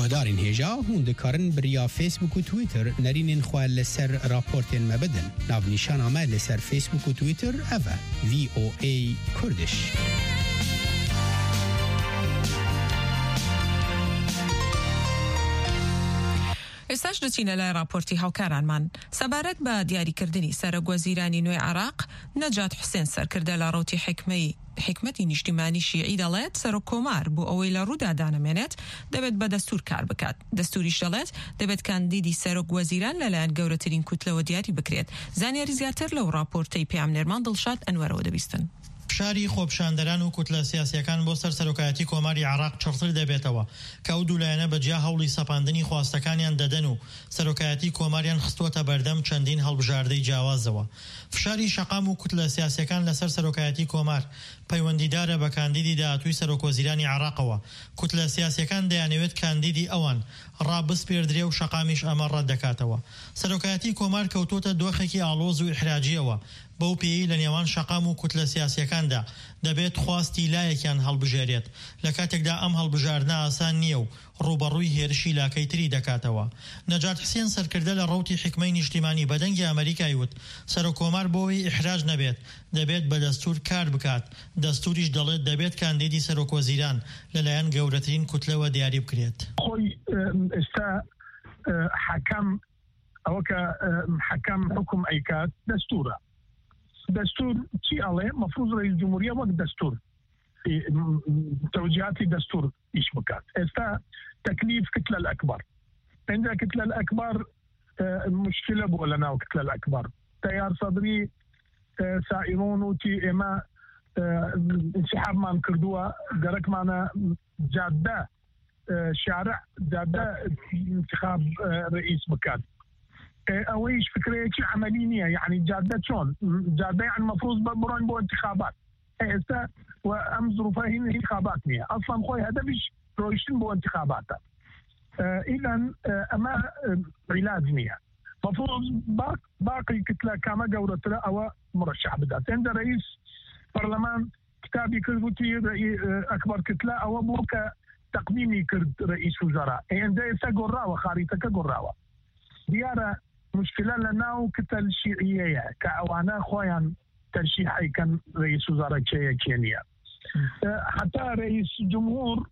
هوادارین هێژا هون دikarin biriya Facebook و Twitter nerînên xwe li ser raportên me bidin. Navnîşana me li ser Facebook û Twitter ev e VOA Kurdish. ئێستاش دەچینە لای راپۆرتی هاوکارانمان. سەبارەت بە دیاریکردنی سەرۆکوەزیرانی نوێی عێراق، نەجات حوسێن سەرکردە لە ڕوتی حکمەتی نیشتیمانی شیعی دەڵێت سەرۆک کۆمار بۆ ئەوەی لە ڕوودا دانەمێنێت دەبێت بە دەستور کار بکات. دەستوریش دەڵێت دەبێت کاندیدی سەرۆک وەزیران لەلایەن گەورەترین کوتلەوە دیاری بکرێت. زانیاری زیاتر لەو راپۆرتەی پێام نێرمان دڵشاد ئەنوەرەوە دەبیستن. فشاری خۆپشاندەران و کوتلە سیاسیەکان بۆ سەر سەرۆکایەتی کۆماری عێراق چڕتر دەبێتەوە کە ئەو دوولایەنە بەجیا هەوڵی سەپاندنی خواستەکانیان دەدەن و سەرۆکایەتی کۆماریان خستووەتە بەردەم چەندین هەڵبژاردەی جیاوازەوە. فشاری شەقام و کوتلە سیاسیەکان لەسەر سەرۆکایەتی کۆمار پەیوەندیدارە بە کاندیدی داهاتووی سەرۆکوەزیرانی عێراقەوە. کوتلە سیاسیەکان دەیانەوێت کاندیدی ئەوان ڕابسپێردرێ و شەقامیش ئەمە ڕەت دەکاتەوە. سەرۆکایەتی کۆمار کەوتۆتە دۆخێکی ئاڵۆز و ئیحراجیەوە. بەو پێی لە نێوان شەقام و کوتلە سیاسیەکاندا دەبێت خواستی لایەکیان هەڵبژێرێت. لە کاتێکدا ئەم هەڵبژاردنە ئاسان نییە و ڕوبەڕووی هێرشی لاکەی تری دەکاتەوە. نەجات حوسێن سەرکردە لە ڕوتی حکمەی نیشتیمانی بەدەنگی ئەمریکای وت سەرۆک کۆمار بۆەوەی ئیحراج نەبێت دەبێت بە دەستور کار بکات. دەستوریش دەڵێت دەبێت کاندیدی سەرۆکوەزیران لەلایەن گەورەترین کوتلەوە دیاری بکرێت. خۆی ئێستا حەکەم ئەوە کە حەکەم حکم ئەیکات دەستورە. دستور چی ئەڵێ مەفروض ڕئیس جمهوریە وەک دەستور توجیهاتی دەستور ئیش بکات. ئێستا تەکلیف کتلە الأكبر عندها کتلە الأكبر مشکلە بۆ لە ناو کتلە الأكبر. تەیار سەدری سائرۆن وتی ئێمە انسحابمان کردووە گەرەکمانە جادە شارع جادە انتخاب رئیس بکات. اويش فكرة عملية يعني جادة شون جادة يعني المفروض برون بو انتخابات هسه وام ظروفها هي انتخابات نية اصلا خوي هدفش رويشن بو انتخابات اذا اما علاج نية مفروض باقي كتلة كما قولت له او مرشح بدات عند رئيس برلمان كتابي كربوتي اكبر كتلة او بوك تقديمي كرد رئيس وزراء عند هسه قراوة خريطة كقراوة ديارة مشكلة لناو كتل شيعية كأوانا خويا ترشيحي كان رئيس وزراء كينيا حتى رئيس جمهور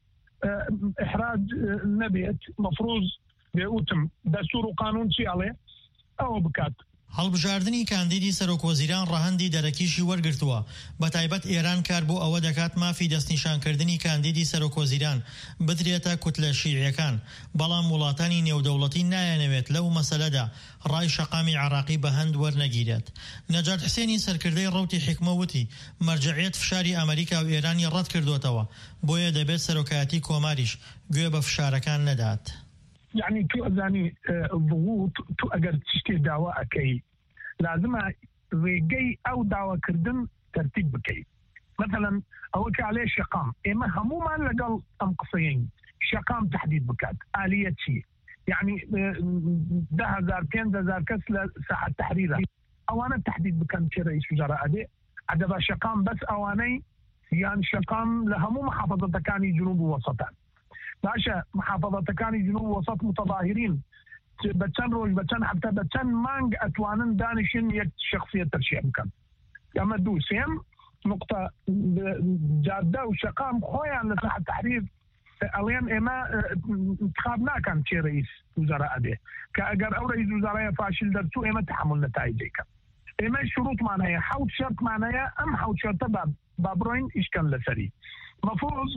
إحراج نبيت مفروض بأوتم دستور وقانون شي عليه أو بكات. هەڵبژاردننی کاندیدی سەرۆکوەزیران ڕەهەندی دەرەکیشی وەرگرتووە. بە تایبەت ئێران کار بۆ ئەوە دەکات مافی دەستنیشانکردنی کاندیدی سەرۆکوەزیران بدرێتە کوتلە شیعیەکان. بەڵام وڵاتانی نێودەوڵەتی نایەنەوێت لەو مەسەلەدا ڕای شەقامی عێراقی بە هەند وەرنەگیرێت. نەجات حوسێنی سەرکردەی ڕەوتی حکمە وتی مەرجعیەت فشاری ئەمریکا و ئێرانی ڕەت کردوتەوە بۆیە دەبێت سەرۆکایەتی کۆماریش گوێ بە فشارەکان نەدات. يعني تو أزاني ضغوط تو أجر تشتي دعوة أكيد لازم رجعي أو دعوة كردن ترتيب بكي مثلا أو كعليه شقام إما همو ما لقال أم قصيين شقام تحديد بكات آلية شيء يعني 10,000 15,000 كس لساعة تحريرها أوانا تحديد بكان رئيس وزراء أدي عدبا شقام بس أواني يعني شقام لهمو محافظة كاني جنوب ووسطان باشا محافظة كاني جنوب وسط متظاهرين بتشان روج بتشان حتى بتشان مانج أتوانن دانشين يك شخصية ترشيح مكان كما دوسيم نقطة جادة وشقام خويا لساحة التحرير اليوم إما انتخابنا كان شي رئيس وزراء أديه كأجر أو رئيس وزراء فاشل درتو إما تحمل نتائجك إما الشروط معناها حوت شرط معناها أم حوت شرط بابروين إيش كان لسري مفروض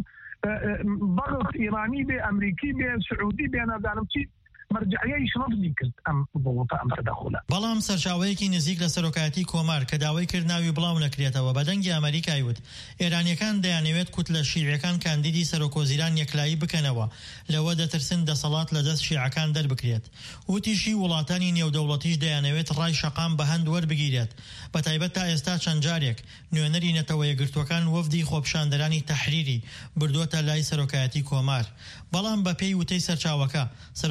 ضغط إيراني بأمريكي بسعودي بأنا دانمتي مرجعيش رفضي كرد أم ضغوط أم تدخلات. بەڵام سەرچاوەیەکی نزیک لە سەرۆکایەتی کۆمار کە داوای کرد ناوی بڵاو نەکرێتەوە بەدەنگی ئەمریکای وت ئێرانیەکان دەیانەوێت کوتلە شیعیەکان کاندیدی سەرۆکوەزیران یەکلایی بکەنەوە لەوە دەترسن دەسەڵات لە دەست شیعەکان دەربکرێت. وتیشی وڵاتانی نێودەوڵەتیش دەیانەوێت ڕای شەقام بە هەند وەربگیرێت. بە تایبەت تا ئێستا چەند جارێک نوێنەری نەتەوە یەکگرتوەکان وەفدی خۆپشاندەرانی تەحریری بردووەتە لای سەرۆکایەتی کۆمار. بەڵام بە پێی وتەی سەرچاوەکە سەرۆکایەتی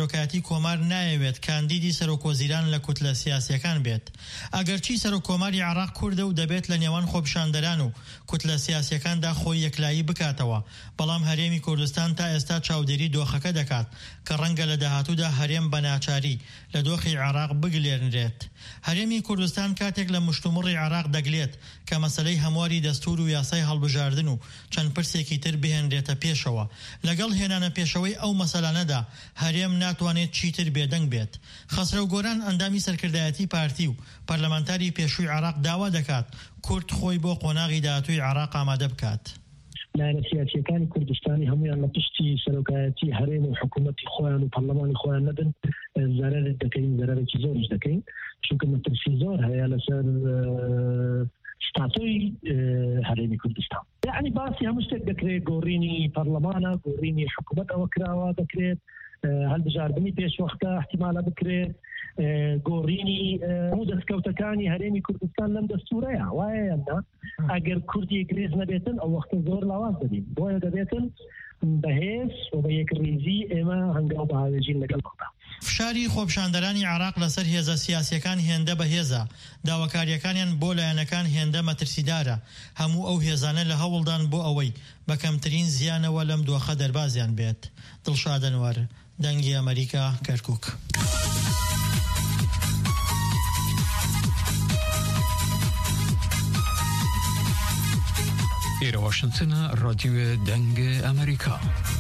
کۆمار نایەوێت کاندیدی سەرۆکوەزیران لە کوتلە سیاسیەکان بێت. ئەگەرچی سەرۆکۆماری عێراق کوردە و دەبێت لە نێوان خۆپیشاندەران و کوتلە سیاسیەکاندا خۆی یەکلایی بکاتەوە، بەڵام هەرێمی کوردستان تا ئێستا چاودێری دۆخەکە دەکات کە ڕەنگە لە داهاتوودا هەرێم بەناچاری لە دۆخی عێراق بگلێنرێت. هەرێمی کوردستان کاتێک لە مشتومڕی عێراق دەگلێت کە مەسەلەی هەمواری دەستور و یاسای هەڵبژاردن و چەند پرسێکی تر بهێنرێتە پێشەوە. لەگەڵ هێنانە پێشەوەی ئەو مەسەلانەدا هەرێم ناتوانێت چیتر بێدەنگ بێت. خەسرە و گۆران ئەندامی سەرکردایەتی پارتی و پەرلەمانتاری پێشووی عێراق داوا دەکات کورد خۆی بۆ قۆناغی داهاتووی عێراق ئامادە بکات. لایەنە سیاسیەکانی کوردستانی هەمویان لە پشتی سەرۆکایەتی هەرێم و حکوومەتی خۆیان و پەرلەمانی خۆیان نەبن، زەرەرێک دەکەین، زەرەرێکی زۆرش دەکەین، چونکە مەترسی زۆر هەیە لەسەر ستاتۆی هەرێمی کوردستان. یعنی باسی هەموو شتێک دەکرێت، گۆڕینی پەرلەمانە، گۆڕینی حکوومەت ئەوە کراوە دەکرێت، هەڵبژاردننی پێشوەختە احتیمالە بکرێت، گۆڕینی هەموو دەستکەوتەکانی هەرێمی کوردستان لەم دەستورەیە وایە یاننا. ئەگەر کوردی گرێز نەبێتن ئەو وەختە زۆر لاواز دەبین، بۆیە دەبێتن بەهێز و بە یەکڕێزی ئێمە هەنگاو بەهاوێژین لەگەڵ خۆدا. فشاری خۆپیشاندەرانی عێراق لەسەر هێزە سیاسیەکان هێندە بەهێزە، داواکاریەکانیان بۆ لایەنەکان هێندە مەترسیدارە. هەموو ئەو هێزانە لە هەوڵدان بۆ ئەوەی بە کەمترین زیانەوە لەم دۆخە دەربازیان بێت. دڵشاد ئەنوەر، دەنگی ئەمریکا، کەرکووک. إلى واشنطن، راديو دنگ أمريكا.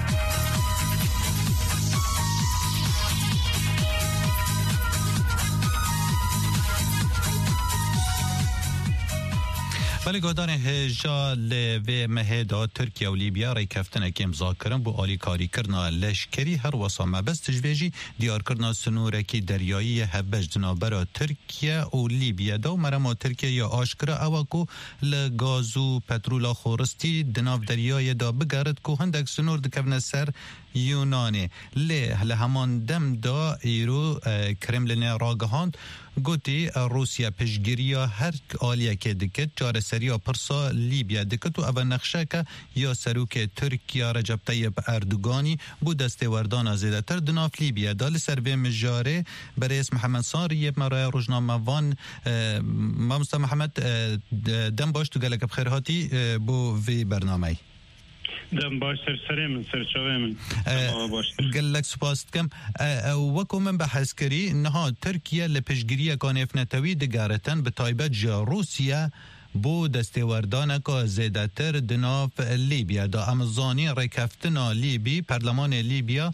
ولی گودان هجا لوی مهدا ترکیه و لیبیا رای کفتنه که امضا کرن بو آلی کاری کرنا لشکری هر وسامه بس تجویجی دیار کرنا سنورکی دریایی هبش دنابرا ترکیه و لیبیا دا و مرما ترکیه یا آشکره اواکو لگازو پترولا خورستی دناف دریای دا بگرد که هندک سنور دکفن سر یونانی لهمان دم دا ایرو کرملین راگهاند گوتی روسیا پشگیریا هر آلیه که دکت جار سریا پرسا لیبیا دکت و اول نقشه که یا سروک ترکیه رجب طیب اردوگانی بود دسته وردان زیده تر دناف لیبیا دال سر به مجاره برای اسم محمد ساری مرای روزنامه وان مامستا محمد دم باش تو گلک بخیر هاتی بو وی برنامه دم باش سر من قال لك سپاس کم وکو من بحث کری انها ترکیه لپشگیری کانفنتوی دگارتن به تایبت جا روسیه بو دستوردان که زیده تر دناف لیبیا دا امزانی رکفتنا لیبی پرلمان لیبیا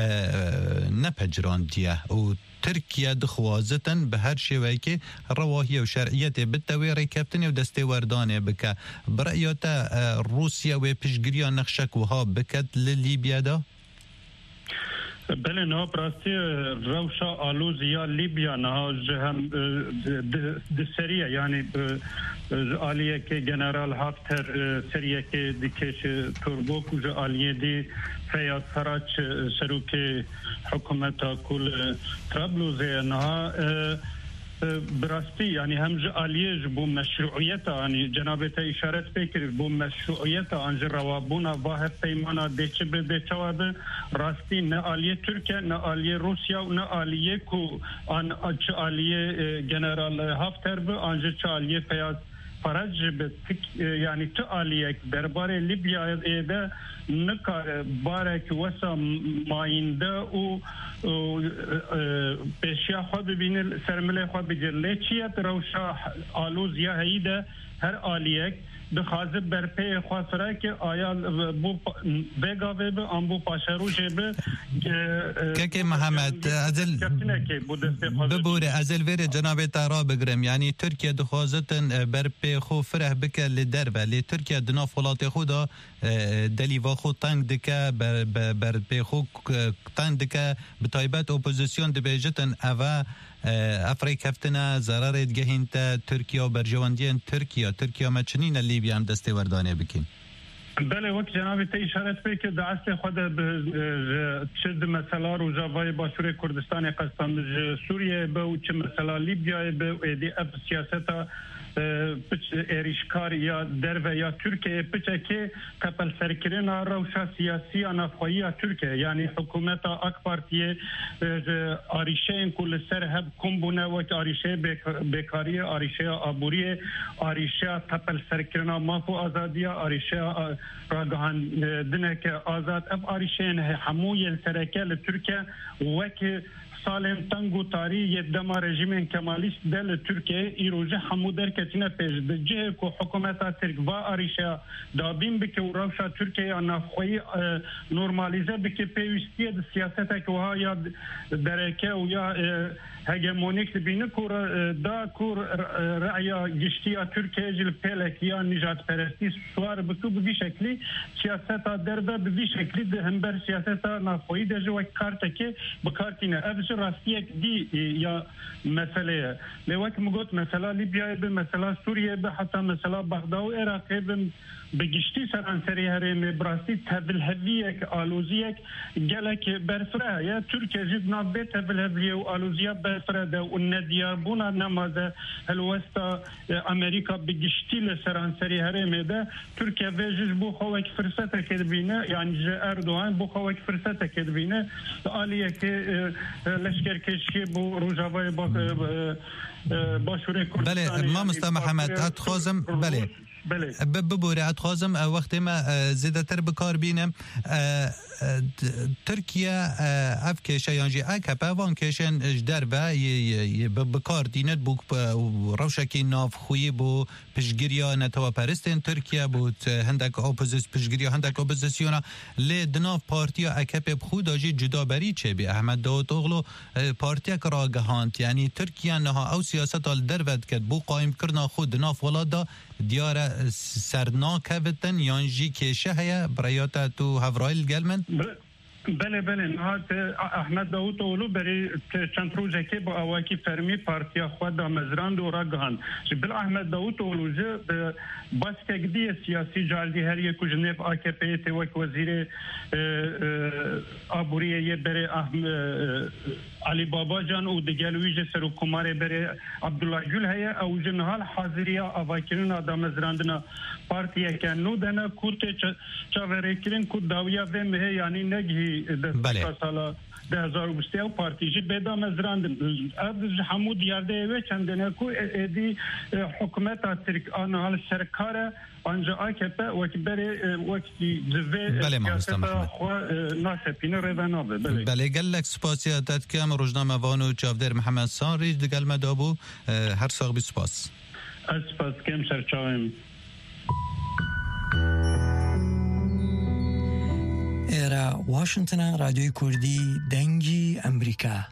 نپجراندیه و ترکیه دخوازتن به هر شیوهی که رواهی و شرعیت بتوی رکبتن و دستوردانه بکه برایات روسیه و پشگیری نقشک وها بکد لیبیا دا؟ بله نه براستی روشا آلوزیا لیبیا نه جهم دسریه یعنی آلیه که جنرال هافتر سریه که دیکش توربوک و آلیه دی فیاد فراچ سروک حکومت کل طرابلوزه نه براستی یعنی همج آلیه بو مشروعیت یعنی جنابت اشارت بکر بو مشروعیت انج روابونا واحد پیمانا دیچه به دیچواب راستی نه آلیه ترکیه نه آلیه روسیا و نه آلیه کو آن چه آلیه جنرال هافتر به انج چه آلیه فیاد فرج به یعنی چه آلیه درباره لیبیا ایده نکار بارک وسا ماینده و پیشیا خود ببینه سرمله خود بجرله چیت روشا آلوزیا هیده هر آلیک بخوازه برپی خواسره که آیا بو بگاوه به آن بو پاشروشه به که محمد ازل ببوره ازل ویره جناب تارا بگرم یعنی ترکیه دخوازتن برپی خو فره بکه لدربه لی ترکیه دنا فولات خودا دلیوا خود تنگ دکه برپی خو تنگ دکه بطایبت اپوزیسیون دبیجتن اوه افریقا کفتنا ضرر گهین تا ترکیه و برجواندین ترکیه ما چنین لیبیا هم دسته وردانه بکن بله وقت جنابی تا اشارت به که دعست خود چه مثلا روجاوای باشور کردستان قسطان سوریه به و چه مثلا لیبیا به ایدی اف سیاست ایریشکار یا در یا ترکیه پچکی کپل سرکرین روشا سیاسی نافخویی ترکیه یعنی حکومت اک پارتی آریشه کل سر هب کمبونه و آریشه بیکاری آریشه آبوری آریشه کپل سرکرین مافو آزادی آریشه راگهان دنک آزاد اب آریشه هموی سرکل ترکیه وک سالم تنگو تاری یدما رژیم کمالیست دل ترکیه ایروزه همو در کتینه پیش دجه که حکومت ترک و آریشه دابین بکه و روشا ترکیه نافخوی نورمالیزه بکه پیوستی سیاست که وها یا درکه و یا هگمونیک بینه کور دا کور رعیا گشتی ترکیه جل پلک یا نجات پرستی سوار بکو بی شکلی سیاست درده بی شکلی ده همبر سیاست نافخوی دجه و کارت که بکارتینه راستیک دی یا مسئله لوک مگوت مسئله لیبیا به مسئله سوریه به حتی مسئله بغداد و عراق به گشتی سرانسری هرم براستی تبل هویک آلوزیک گلک برفره یا ترکیه جد نابه تبل هویه و آلوزیا برفره ده و ندیار بونا نمازه هلوستا امریکا به گشتی لسرانسری هرم ده ترکیه ویجش بو خوک فرصت کدبینه یعنی اردوغان بو خوک فرصت کدبینه آلیه که لشکر کشی بو روجاوای باشوره کردستانی بله ما مستمع محمد اتخوزم بله ببوری اتخوزم وقتی ما زیده تر بکار بینم ترکیه اف کشه یانجی اکپه وان کشن اجدر با بکار دیند بو روشکی ناف خویی بو پشگیریا نتوا پرستین ترکیه بود هندک پشگیریا هندک اپوزیسیونا لی دناف پارتیا اکپه بخود آجی جدا بری چه بی احمد داوود اوغلو پارتیا کرا گهانت یعنی ترکیه نها او سیاست آل درود کد بو قایم کرنا خود دناف ولادا دیار سرنا کفتن یانجی کشه هیا برایاتا تو هفرائیل گلمن بله نهاد احمد داوود اولو بری چند روزه که با اواکی فرمی پارتیا خود مزراند و راگهان بل احمد داوود اولو جه بس کگدی سیاسی جالدی هر یک جنیف آکپی توک وزیر آبوریه یه بری علی بابا جان و دگلویج سر کماره بری عبدالله گل هیا او جنحال حاضریا اواکرین آدم مزراندنا پارتیا که نو دنا کورت چاوره کرین کود داویا ویم هی یعنی نگی بله سالا 2023 پارتیجی بدا مزراند از حمود یارده و چندنه کو ادی حکومت ترک آنها سرکار آنجا آکپه وقتی بره وقتی جوه بله مستمع ناسپینه روانابه بله گلک سپاسیاتت کم روزنامه وانو چاودر محمد ساری دگل مدابو هر ساق بی سپاس از سپاس کم سرچاویم ایرا واشنطن رادیوی کردی دنگی امریکا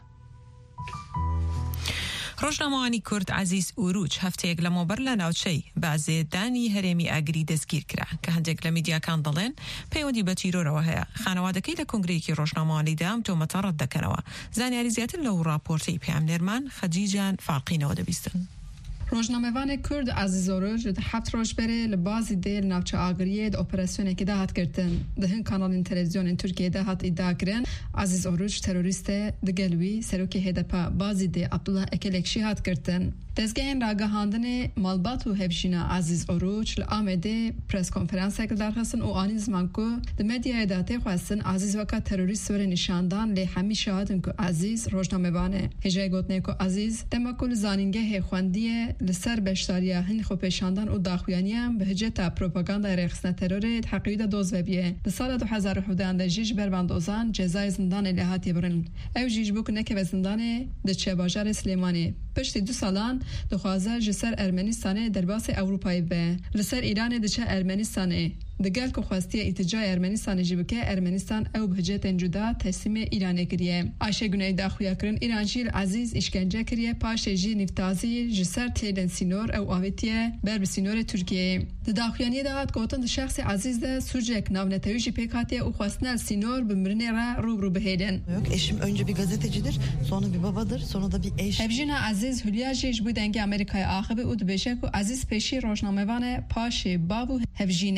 ڕۆژنامەوانی کورد عزیز ئوروج هەفتەیەک لە مۆبەر لە ناوچەی بازێدانی هەرێمی ئاگری دەستگیر کرا کە هەندێک لە میدیاکان دەڵێن پەیوەندی بە تیرۆرەوە هەیە خانەوادەکەی لە کۆنگرەیەکی ڕۆژنامەوانیدا ئەم تۆمەتە ڕەت دەکەنەوە زانیاری زیاتر لەو ڕاپۆرتەی پێامنێرمان خەجیجان فاڵقینەوە دەبیستن روزنامه‌وان کرد عزیز اوروج ده هفت روز بره لبازی دیل ناوچه آگریه ده اپراسیونی که دهات کردن ده هن کانال تلویزیون ترکیه دهات ادعا کرن عزیز اوروج تروریست ده گلوی سروکی هدپا بازی ده عبدالله اکلکشی هات کردن دزگین راگهاندن مالبات و هفشینا عزیز اوروج لآمده پرس کنفرانس اکل درخستن و آنی زمان که ده مدیا اداته خواستن عزیز وکا تروریست سور نشاندان لی همی شهادن که عزیز روزنامه‌وانه هجای گوتنه که عزیز دمکل زانینگه هخواندیه لسر بشتاریا هن خو پیشاندن و داخویانیم به هجتا پروپاگاندا رخصت ترور تحقیق دوز وبیه در سال 2017 جیش بربندوزان جزای زندان لهاتی برن او جیش بوک نکه به زندان دچه باجار سلیمانی پشت 2 سالان دخوازه جسر ارمنستان در باس اروپایی به لسر ایران دچه ارمنستان دگل که خواستی اتجاه ارمنستان جیبکه ارمنستان او بهجت جدا تسلیم ایران کریه عایشه گنای داخویا کرن ایرانجیل عزیز اشکنجه کریه پاش جی نفتازی جسر تیلن سینور او آویتیه بر سینور ترکیه داخویانی دهات گوتن شخص عزیز ده سوجک ناونتویجی پیکاتی او خواستن سینور بمرنه را رو بهیدن yok eşim önce bir gazetecidir sonra bir babadır sonra da bir eş هفجینا عزیز هولیاجیش بود انگه امریکای آخبه او دبشه که عزیز پیشی روزنامه‌وان پاش بابو هفجینه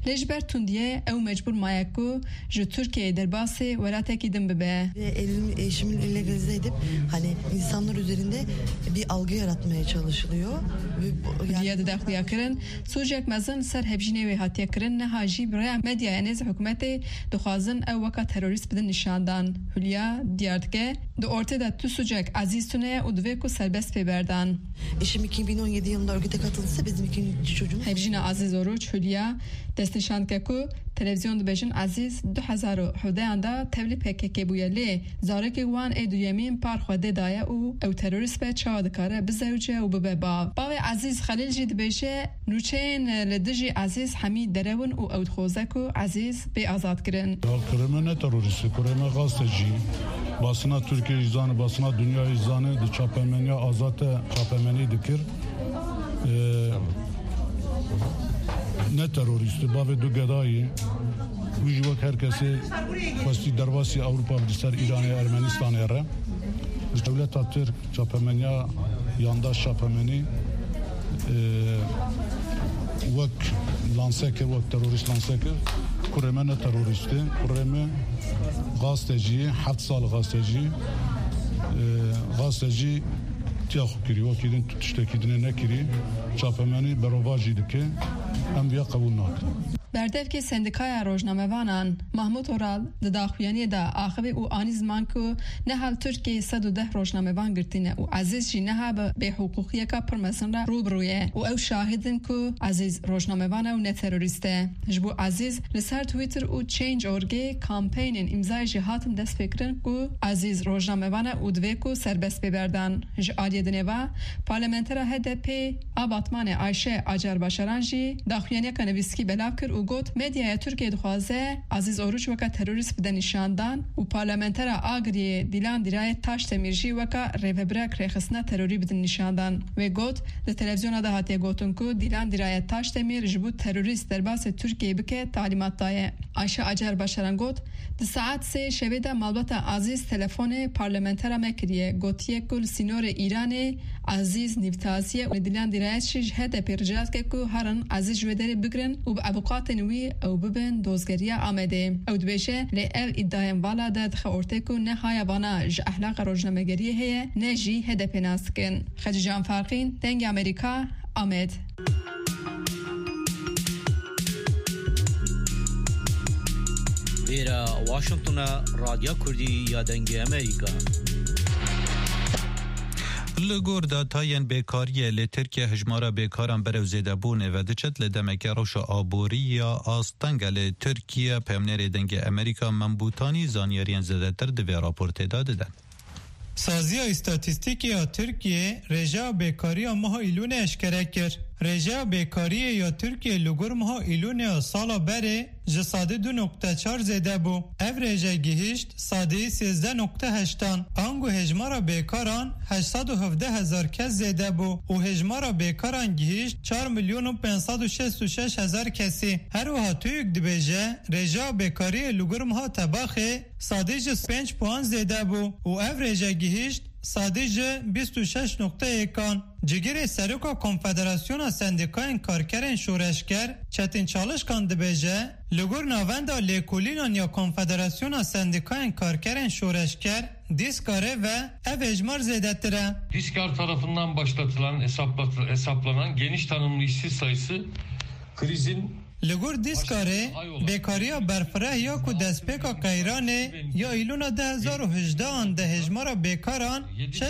لجبر توندیه او مجبور مایکو جو Türkiye derbası velateki dim bebe. Eşimin illegalize edip hani insanlar üzerinde bir algı yaratmaya çalışılıyor. Diyade daxliya kirin, Sucek mezin ser hevjine ve hatiye kirin ne haji biraya medya enez hükümeti duxazın ev vaka terörist bidin nişandan. Hülya diyardike de ortada tu Sucek aziz tune u dveku serbest peberdan. Eşim 2017 yılında örgüte katılırsa bizim ikinci çocuğumuz. Hevjine Aziz Oruç Hülya dest nişandike ku televizyon dibêjin Aziz 2017 da tevlî PKK bûye lê zarekê wan ê duyemîn par xwedê daye û ew terorîst be çawa dikare bizewce û bibe bav. Bavê Aziz Xelîl jî dibêje nûçeyên li dijî Aziz hemî derewin û ew dixwaze ku Aziz bê azad kirin. Kureme ne teröristi, kureme gazeteci. Basına Türkiye izanı, basına dünya izanı di çapemeniya azate çapemeni dikir. Ne teröristi, bavê du gedayî wî herkesê xwestî derbasî Avrupa Birleşik İranê Ermenistanê re devleta Türk çapemeniya yandaş çapemeni wek lanse kir, wek terörist lanse kir. Kureme ne teröristi, kureme gazeteci, 7 sal gazeteci tiyahı kiri, wakilin tutuştekidine ne kiri, çapemeni berovajî dike, em biya kabul nakin. Berdevke sendikaya rojnamevanan Mahmud Oral di daxuyaniyê da axivê û anî ziman ku nehal Tirkiyeyê 110 rojnamevan girtîne û Aziz jî neha bi bêhuquqiyeka pir mezin re rûbirû ye û ew şahidin ku Aziz rojnamevan ew ne terorîst e. Ji bo Aziz li ser Twitter û Change.orgê kampeyên îmzayê jî hatin destpêkirin ku Aziz rojnamevan e û divê ku serbest bêberdan. Ji aliyê dinêva parlamentera HDP a Batmanê Ayşe Acarbaşaran jî daxuyaniyeka nivîskî belav kir û got medyaya Türkiye dixwaze Aziz Oruç weka terörist bide nîşandan û parlamentera Agiriyê Dilan Dirayet Taşdemir jî weka rêvebirek rêxistina terorî bidin nîşandan. Wê got li televizyona da hatiye gotin ku Dilan Dirayet Taşdemir ji bo terörist derbasê Türkiye bike talimat daye. Ayşe Acarbaşaran got di saat 3 şevê de malbata Aziz telefonê parlamentera me kiriye gotiye ku li sînorê Îranê Aziz nîvtaziye û Dilan Dirayet jî ji HDP rica dike ku herin Aziz ji wê derê bigirin û bi avukatên wî ew bibin dozgeriya Amedê. Ew dibêje lê ev îdayên vala de dixe ortê ku ne haya vana ji ehlaqa rojnamegeriyê heye ne jî HDP nas dikin. Xecican Farqîn, Dengê Amerîka, Amed. Vêra Washingtona Radya Kurdî ya Dengê Amerîka. Li gor datayên bêkariyê li Tirkiye hejmara bêkaran berew zêdebûnê ve diçet li demeke rewşa aboriya astenge li Tirkiye pemnerê dengê Amerîka Membûtanî zanyariyên zêdetir di vê raportê da didin. Saziya İstatîstîkê ya Tirkiye rêjeya bêkariya meha îlûnê eşkere kir. Rêjeya bêkariyê ya Tirkiye li gor meha îlûnê sala berê ji sadî 2.4 zêde bû. Ev rêje gihîşt sadî 13.8 angu hejmara bêkaran 817,000 kes zêde bû û hejmara bêkaran gihîşt 4.566,000 kesî. Her wiha TÜİK dibêje rêjeya bêkariyê li gor meha tebaxê sadî ji 5 puan zêde bû û ev rêje gihîşt sadece 26.1 Cigirê Seroka Konfederasyona Sendikayên Karkerên Şoreşker Çetin Çalışkan dibêje li gor navenda lêkolînan ya Konfederasyona Sendikayên Karkerên Şoreşker Diskarê ve ev hejmar zêdetir e. Diskar tarafından başlatılan hesaplanan geniş tanımlı işsiz sayısı krizin Li gor Diskarê bêkariya berfireh ya ku destpêka Qeyranê ya îlûna 2018 de hejmara bêkaran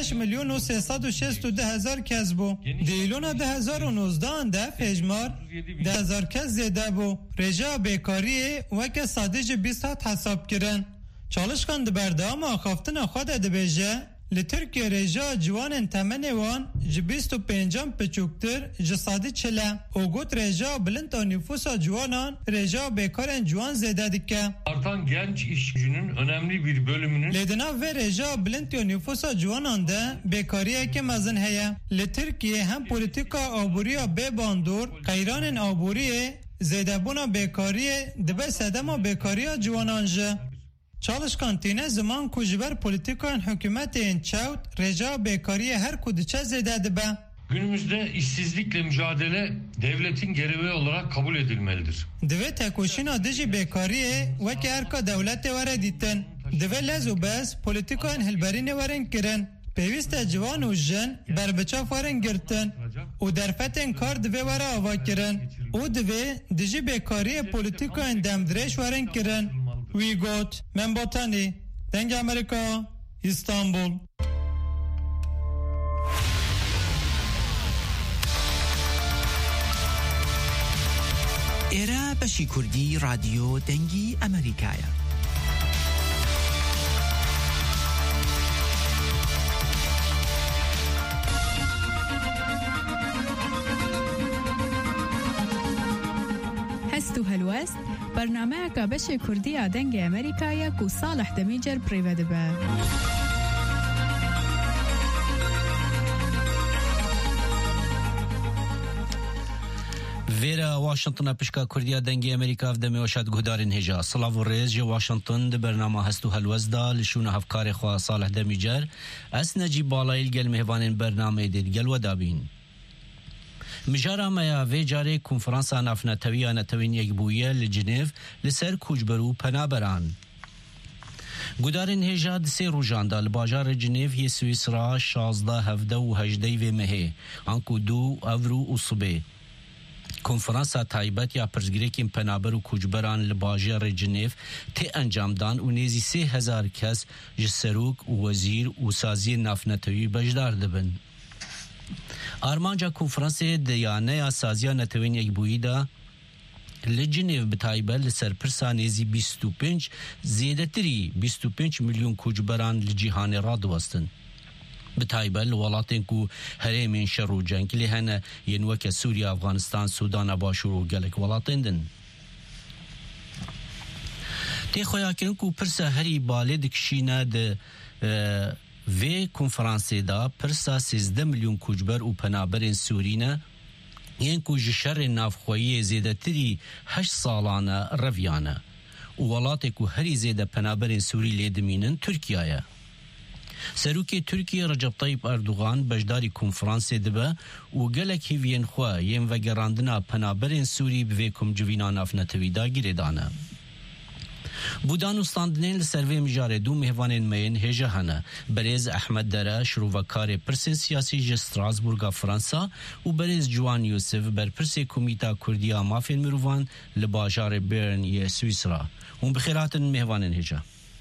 6.362.000 kes bû. Di îlûna 2019 de hejmar 10,000 kes zêde bû. Rêjeya bêkariyê weke sadî 20 sat hesab kirin. Çalışkan di berdewama axaftina xwe de dibêje li Tirkiye rêjeya ciwanên temenê wan ji 25 piçûktir ji sadî çile û got rêjeya bilind a nüfusa ciwanan rêjeya bêkarên ciwan zêde dike. Artan genç iş gücünün önemli bir bölümünün Lê di nav vê rêjeya bilind ya nüfusa ciwanan de bêkariyeke mezin heye. Li Tirkiye hem polîtika aboriya bêbandor qeyranên aboriyê zêdebûna bêkariyê dibe sedema bêkariya ciwanan ji. Çalışkan tîne ziman ku ji ber polîtikayên hikûmetên çewt rêjeya bêkariyê her ku diçe zêde dibe. Günümüzde işsizlikle mücadele devletin görevi olarak kabul edilmelidir. Dve tekoşina dijî bekariyê wekî erka dewletê were dîtin. Dve lez û bez politikan hilberînê werin kirin. Pêwîst e ciwan û jin berbiçav werin girtin û derfetên kar divê were ava kirin. û divê dijî bekariyê politikan demdirêj werin kirin. Wî got, Min Botanî, Dengê Amerîka, İstanbul. ئێرە بەشی کوردی رادیۆ دەنگی ئەمریکایە. هەست و هەلوەست بەرنامەیەکە بەشی کوردیە دەنگی ئەمریکایە و ساڵح دەمیجەر پڕیڤە دەبە. ویرا واشنطن پشکا کردیا دنگی امریکا دمی وشاد گهدارین هجا سلاو و ریز جو واشنطن ده برنامه هستو هلوزدا لشون هفکار خواه صالح دمیجر اس نجی بالایل گل مهوانین برنامه دید گل و دابین مجارا میا وی جاره کنفرانسا نافنتوی آنتوین یک بویه لجنیو لسر کوچبرو پنابران گودارین هجا دسی روژاندا لباجار جنیو یه سویسرا 16 17 و 18 و مهه انکو 2 اورو و صبح کنفرانسا تایبەت یا پرسگریکین پنابر و کوچبران لباجار جنیو تی انجام دان و نیزی 3000 کس جسروک و وزیر و سازی نافنتوی بجدار دبن. آرمانجا کنفرانسی دیانه یا سازی نتوین یک بویی دا لجنیو بتایبه لسرپرسا نیزی 25 زیادتری 25 میلیون کوچبران لجیهان را دوستن. بتایبه لولاتین کو هرمین شر و جنگ لهنه ینوک سوریا افغانستان سودان باشور و گلک ولاتین دن تی خویا کن کو پرسا هری بالی دکشینه ده وی کنفرانسی دا پرسا 13 میلیون کوچبر و پنابرین سورینه ین کو جشر نافخویی زیدتری 8 سالانه رویانه و ولاتی کو هری زیده پنابرین سوری لیدمینن ترکیه سروکی ترکیه رجب طیب اردوغان بجداری کنفرانسی دبه و گلک هیوین خواه یم و گراندنا پنابرین سوری بوی کم جوینان افنتوی دا گیره دانه. بودان استاندنین لسروی مجاره دو مهوانین مین هجه هنه بریز احمد دره شروعکار پرسین سیاسی جه ستراسبورگا فرانسا و بریز جوان یوسف بر پرسی کمیتا کردیا مافین مروان لباجار بیرن یه سویسرا و بخیراتن مهوانین هجه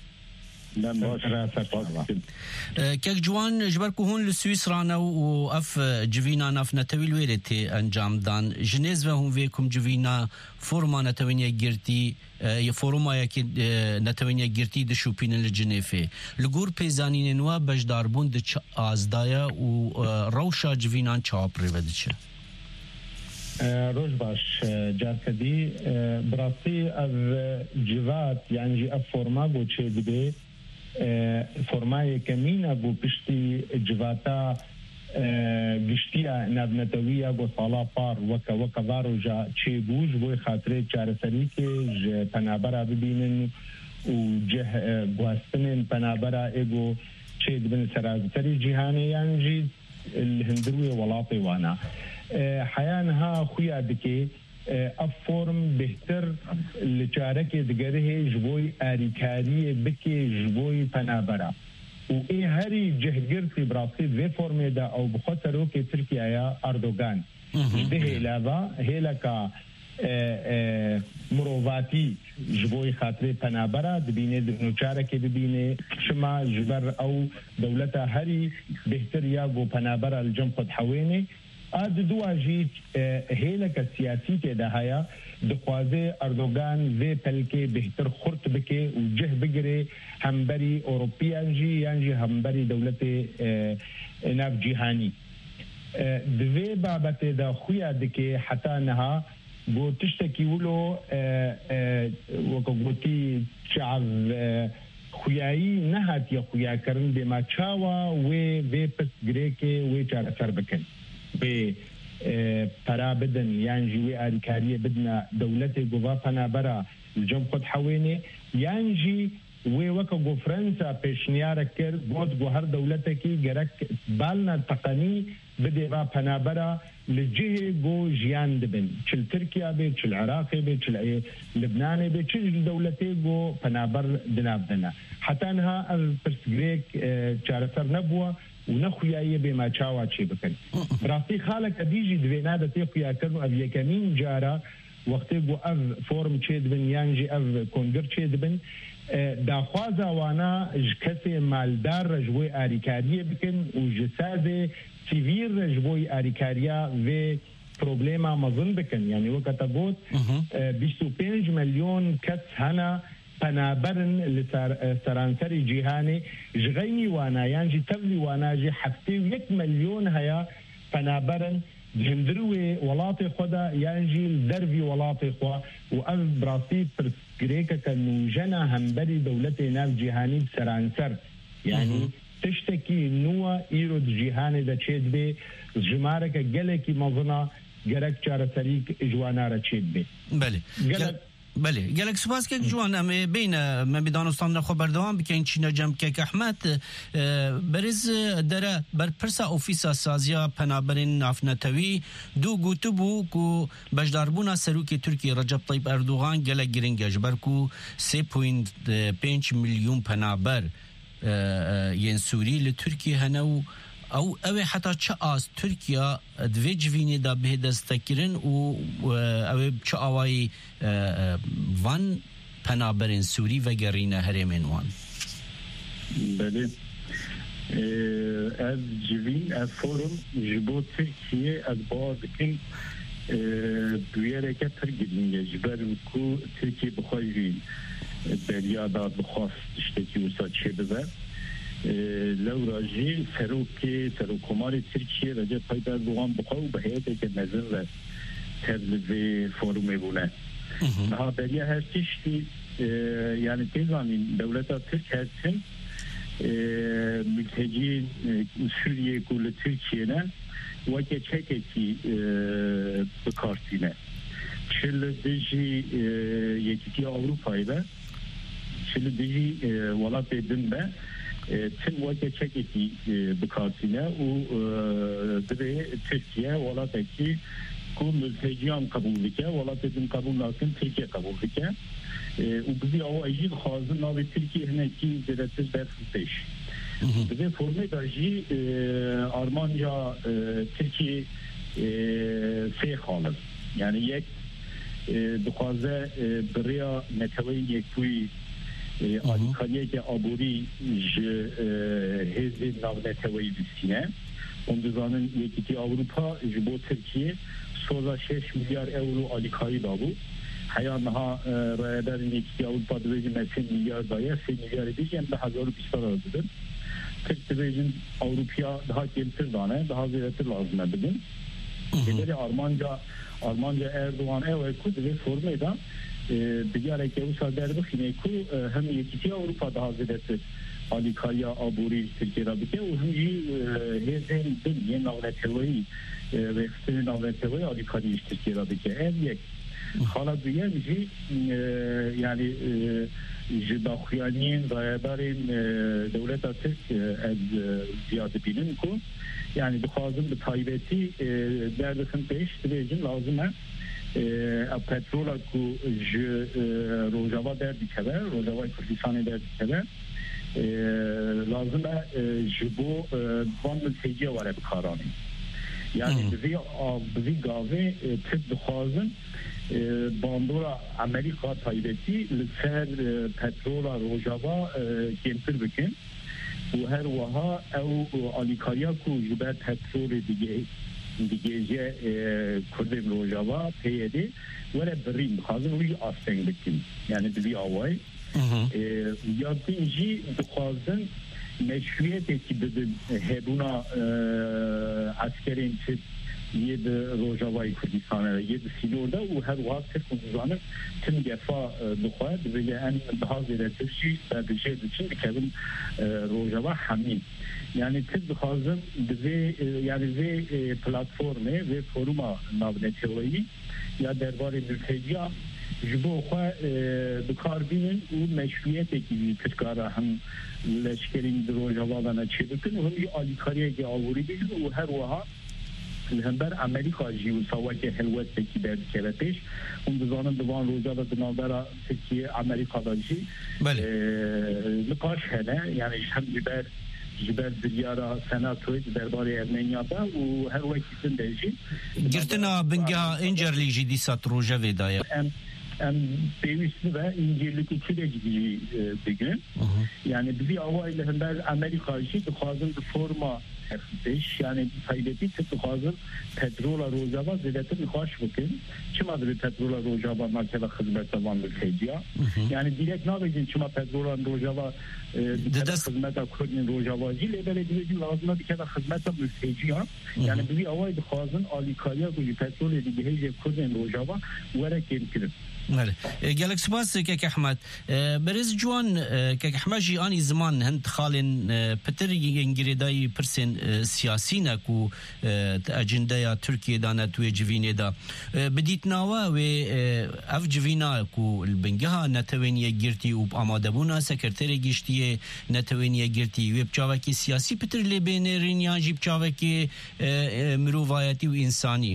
كيك جوان جبركو هون لسويسرانا و اف جوينا ناف نتويل ويرتي انجام دان جنيز وهم فيكم جوينا فورما نتوينيا جيرتي فورما يكي نتوينيا جيرتي دشوبين الجنيفي لغور بيزانين نوا بجداربون دچ ازدايا و روشا جوينان چاپري ودچ روش باش جاركدي براسي اف جوات يعني اف فورما بو چه دبي فرمای کمینه بو پشتی جواتا گشتیا نبنتویه بو سالا پار وکا وارو جا چه بوش بوی خاطره چارسری که پنابرا ببینن و جه گواستنن پنابرا ایگو چه دبن سرازتری جهانی یعنی جید الهندروی ولاطی وانا حیانها خویا دکی افورم بهتر لچارک دگره جبوی آریکاری بکی جبوی پنابرا و ای هری جهگرتی براسی وی فرمی دا او بخاطرو که ترکیه اردوغان ده علاوه هیلکا مروواتی جبوی خاطر پنابرا دبینه نوچارک دبینه شما جبر او دولتا هری بهتر یا گو پنابرا الجم خود حوینه اد دواجی هیلک سیاسی که دهایا دخوازه اردوغان وی پلکه بهتر خورت بکه و جه بگره همبری اوروپیان جی یعنی همبری دولت ناف جهانی دوی بابت دا خویا دکه حتی نها بو تشتکی ولو وکو گوتی شعب خویایی نهات یا خویا کرن بما چاوا وی پس گریکه وی چار سر بکن به پرا بدن یعنی جوی آریکاریه بدنا دولت گووا پنابرا الجم خود حوینه یعنی وەکە گۆ فرەنسا پێشنیارە کرد بۆت بۆ هەر دەولەتێکی گەرەک بالنا تەقەنی بدێوا پەنابەرە لە جێ بۆ ژیان دەبن چل ترکیا بێت چل عێراقی بێت چل لبنانê بێت چ دەولەتێ بۆ پەنابەر دنابدەنە حتانها ئەو پرسگرێک چارەسەر نەبووە و نەخویاییە بێما چاوا چێ بکەن ڕاستی خاڵێکە دیژی دوێنا دەتێ خویاکردن و ئەو یەکەمین جارە وەختێ بۆ ئەو فۆرم چێ دبن یانجی ئەو کۆنگر چێ دبن داخوازاوانە کەسێ مالدار رە ji بۆی ئاریکاریە بکەن و ji سازێ سیڤیر رە ji بۆی ئاریکاریە vê problêma mezin bikin yani wekete got 25 milyon kes hene penaberin li seranserî cîhanê ji xeynî wana yan jî tevlî wana jî heftê 1 milyon heya penaberin هندروي ولاطي خدا ينجي دربي ولاطي خوا وأن براسي برسكريكا كانو جنا همبري دولتي ناف جهاني بسرانسر يعني تشتكي نوا إيرود جهاني دا تشيد بي جمارك جلكي مظنا جرك جارة سريك إجوانا تشيد بي بله گلک سپاس که جوان ام بین من بدانستان نخو بردوام بکن چینا جمع که احمد برز دره بر پرسا اوفیسا سازیا پنابرین نافنتوی دو گوتو بو کو بجداربونا سروکی ترکیه رجب طیب اردوغان گلک گرنگش بر کو 3.5 میلیون پنابر ین سوری لترکیه هنو او حتی چه از ترکیه دوی جوینی دا به دستکرین و او چه آوای وان پنابرین سوری و گرینه هرمین وان بله از جوین از فورم جبو ترکیه از بازکن دویره که ترگیدینگه جبرم کو ترکیه بخواهی بریادا بخواست اشتکی وسا چه بزر لو راجی سروکمار ترکیه رجب طیب اردوغان بخواهو به هیئته که نظر و تبلیغ فورومه بونه ها بریا هستیشتی yani tezamın devleta Türk hersin mülteci Suriye kulu Türkiye'ne ve geçekeki bekartine çile diji yekiti Avrupa'yla çile diji valla bedinbe tüm vakit çeketi bekartine o dire Türkiye valla peki ku mülteciyan kabul dike valla dedim kabul lakin Türkiye kabul dike و بزی او ایجید خواهد ناوی ترکیه هنکی زیرتش برخصیش بزی فرمه داجی آرمانجا ترکیه سه خالص یعنی یک بخوازه بریا نتوی یکوی آلیکانیه که آبوری هزی ناو نتوی بسینه اندازانن یکیتی اروپا جبو ترکیه سوزا 6 milyar euro alikayı da bu. Hayanha rayadarin iki Avrupa Birliği'ne 3 milyar daya 3 milyar edeceğim daha zor bir şey oldu. Türk Birliği'nin Avrupa'ya daha gelir tane daha ziyareti lazım dedim. Geleri Almanca Erdoğan evvelku ve formeda diğer ekevusal derdi hineku hem iki Avrupa daha ziyareti alikaya aburi Türkiye'de bir o hem hezen din navnetevi ve stil navnetevi alikaya Türkiye'de bir ev yek حالا دویم جی یعنی جداخیانین رایدارین دولت ترک از زیاده بینن کو yani بخوازم به تایبتی دردخن پیش دیجن لازمه petrola ku Rojava derdi keve Rojava Kürdistan'ı derdi keve lazım bu van mülteciye var hep karani yani bizi gave tık bخوازم باندورا امریکا تایبتی لسر پترولا روجاوا کمتر بکن و هر وها او آلیکاریا کو جبه پترول دیگه کردم روجاوا پیده ولی برین بخوازم روی آستنگ بکن یعنی بلی آوای یادینجی بخوازم مشروعیتی که بدن هبونا عسکرین چه یه روجاوای کردستانه یه سیلورده و هر وقت کردستانه تیم گفا بخواد بگه ان daha ziyaretici sadece için dikkatim Rojava hamim yani tez bixazım bize yani ve platformu ve foruma navneteyi ya derbarı mülteciya جبو خو بکاربین و مشروعیت کی تکرار هم لشکرین دروجاوا دانا چه بکن و هم آلیکاریه که آوری بیشن و هر وها الهندر امریکا جی و سواک حلوت کی بعد کلاتش اون بزانم دوان روزا دا دنابرا ترکیه امریکا داشی نقاش هنه یعنی هم جبر دریارا سناتوی درباره ارمنیا دا و هر وقت سندجی گرتنا بنگا انجر لیجی دی سات روجا ویدایا پیوسته و انجیلی کچیری بگن یعنی بیزی آوای لهندر امریکا جی بخوازن فرما هفتش یعنی فایدتی تخوازن پترول روجاوا زیادتر نخواش بکن چما در پترول روجاوا مرکز خدمت وان بخیجیا یعنی دیرک نبودیم چما پترول روجاوا خدمت کردن روجاوا جی لیبر دیگه لازمه دیگه خدمت بخیجیا یعنی بیزی آوای بخوازن آلیکاریا کوی پترول دیگه هیچ کردن روجاوا وره کم کرد ماله قالك سباس كيك احمد برز جوان كيك احمد جي اني زمان هند خالن بتر انجريداي برسن سياسينا كو اجندا تركيا دانا تو جفيني دا بديت ناوا و اف جفينا كو البنجها نتوينيه جيرتي و امادبونا سكرتيري گشتي نتوينيه جيرتي و بچاوكي سياسي بتر لي بين رينيا جي بچاوكي مروفايتي و انساني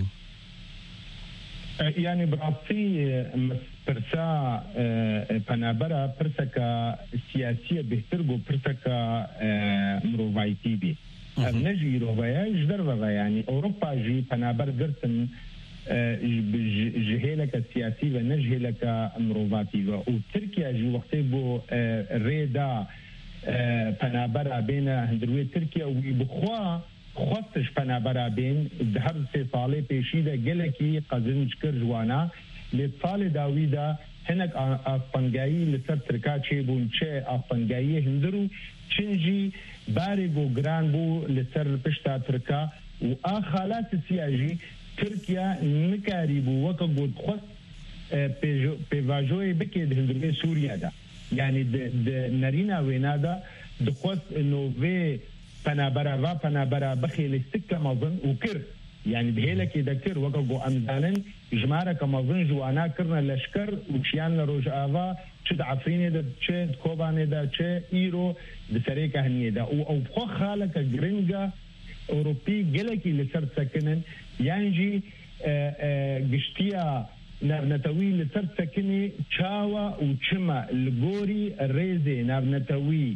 يعني براسي برسا پنابرا برسكا سياسية بهترگو برسكا مروفايتي بي نجي روفايا جدر وغا يعني أوروبا جي پنابر گرتن جهيلك سياسي و نجهيلك مروفاتي و تركيا جي وقتي بو ريدا پنابرا بين هندروي تركيا و بخوا خواستش پنابرا بین هر 3 ساله پیشی ده گلکی قزنج کر جوانا لطفال داویدا هنک افغانگایی لسر ترکا چه بون چه افغانگایی هندرو چنجی بارگو گران بو لسر پشتا ترکا و آخالات سیاجی ترکیا نکاری بو وکا گود خواست پیواجوی بکی ده هندروی سوریا دا یعنی ده نرینا وینا دا ده خواست انو وی پنابرا بخیل استکا مازن وكر يعني بهيلك يذكر وقعوا امزانا جمارة كمازن جوانا كرنا لشكر وشيان لروج آفا چد عفرين دا چد كوبان دا چه ايرو دسريكا هنية دا او بخو خالك جرنجا اوروبي جلكي لسر سكنن يانجي قشتيا نابنتوي لسر سكني چاوا وچما الغوري الريزي نابنتوي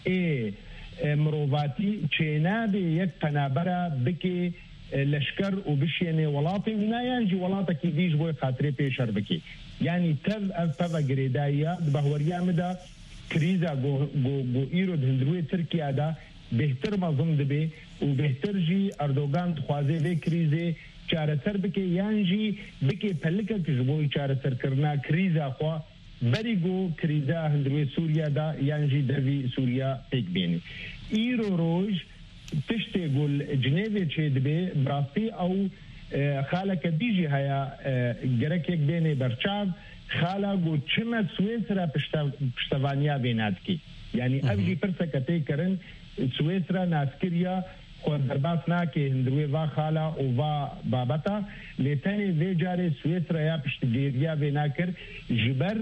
مروفاتي چينابي يك پنابرا بكي لشكر وبشيني ولاطي ونايانجي ولاطك يديش بوي خاطري بيشر بكي يعني تفا قريدايا بهوريا مدا كريزا جو ايرو هندروي تركيا دا بهتر مظن دبي وبهتر جي اردوغان تخوازي في كريزي چارتر بكي يانجي بكي پلكا كجبوي چارتر کرنا كريزا خوا بريگو كريزا هندروي سوريا دا يانجي دوي سوريا ايك بيني ايرو روج تشتي قول جنيفي تشيد بي براسي او خالك ديجي هيا جركيك بيني برشاب خالا قول چما سويسرا پشتوانيا بيناتكي يعني افجي پرسكتي کرن سويسرا ناسكريا خور درباس ناكي هندروي وا خالا او وا بابتا لتاني في جاري سويسرا يا پشتگيريا بيناكر جبر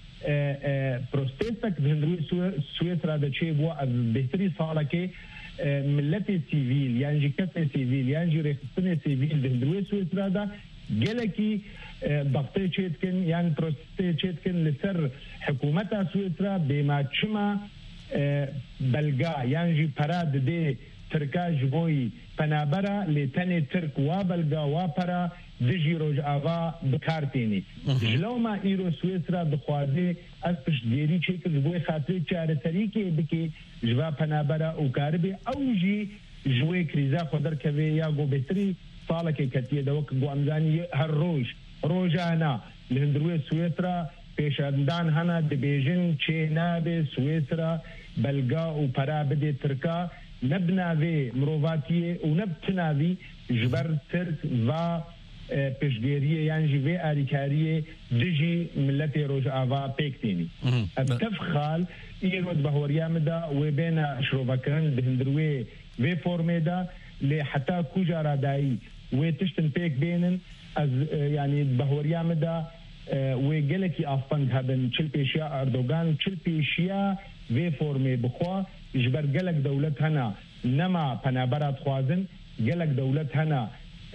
پروستيستك هندروي سويسرا دا چه بو بهتري سالكي ملتي سيفيل يعني كسر سيفيل يعني ريخستني سيفيل هندروي سويسرا دا جلكي ضغطي چيتكن يعني پروستي چيتكن لسر حكومتا سويسرا بما چما بلغا يعني پراد دي تركا جبوي پنابرا لتاني ترك وابلغا وابرا دجي روج آغا بكارتيني جلو ما ايرو سويسرا بخوازي از پشتگیری چه که جبوی خاطر چاره طریقی بکی جوا پنابرا وکاربی او جی جوی کریزا خودر کوی یا گو بهتری سالکی کتیه دوک گو امزانی هر روجانا لهندروی سويسرا پیشاندان هنا دبیجن چه نابه سويسرا بلغا و پرا بده ترکا نبناوی مروفاتیه و نبتناوی جبر ترک و پشگیریه یعنی جوی آریکاریه دجی ملت روش آوا پیکتینی تفخال ایرود بهوریا مدا و بین شروبکرن بهندروی و فرمه دا لی حتی کجا را دایی و تشتن پیک بینن از یعنی بهوریا مدا وگلکی افنگ هبن چل پیشیا اردوغان چل پیشیا وی فرمی بخوا جبر گلک دولت هنا نما پنابرات خوازن گلک دولت هنا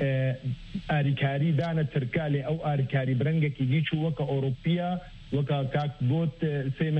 آریکاری دانه ترکالی او آریکاری برنگه کی دیچو وکا اوروپیا وکا کاک بوت 3